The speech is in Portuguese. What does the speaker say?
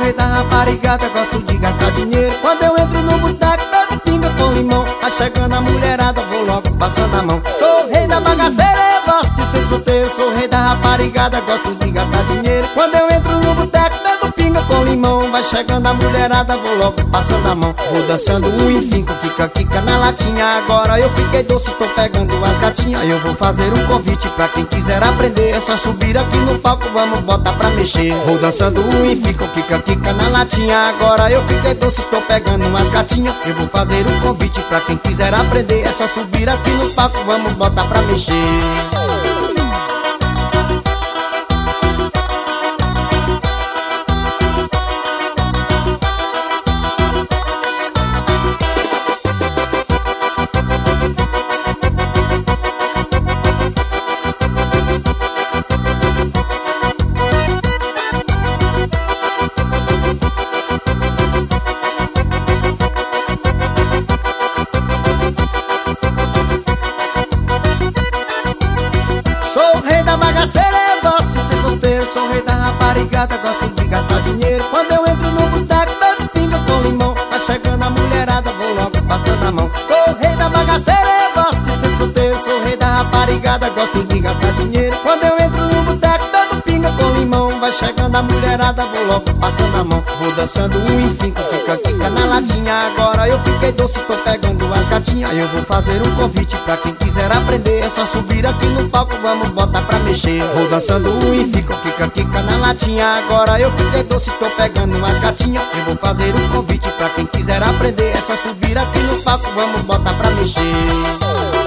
rei da raparigada, gosto de gastar dinheiro. Quando eu entro no boteco, bebo pinga com limão. Tá chegando a mulherada, vou logo passando a mão. Sou o rei da bagaceira, eu gosto de ser solteiro. Sou o rei da raparigada, gosto de gastar dinheiro. Quando eu entro no boteco, bebo pinga com limão. Vai chegando a mulherada, vou logo passando a mão. Vou dançando um e finco, quica na latinha. Agora eu fiquei doce, tô pegando as gatinhas. Eu vou fazer um convite pra quem quiser aprender. É só subir aqui no palco, vamos botar pra mexer. Vou dançando um e fico, quica na latinha. Agora eu fiquei doce, tô pegando as gatinhas. Eu vou fazer um convite pra quem quiser aprender. É só subir aqui no palco, vamos botar pra mexer. Gosto de gastar dinheiro. Quando eu entro no boteco, bebo pinga com limão. Tá chegando a mulherada, vou logo passando a mão. Sou o rei da bagaceira, eu gosto de ser solteiro. Sou o rei da raparigada, gosto de gastar dinheiro. Quando eu entro no boteco, bebo pinga com limão. Vai chegando a mulherada, vou logo passando a mão. Vou dançando um e finco, quica na latinha. Agora eu fiquei doce, tô pegando as gatinhas. Eu vou fazer um convite pra quem quiser aprender. É só subir aqui no palco, vamos botar pra mexer. Vou dançando um e fico, quica na latinha. Agora eu fiquei doce, tô pegando as gatinhas. Eu vou fazer um convite pra quem quiser aprender. É só subir aqui no palco, vamos botar pra mexer.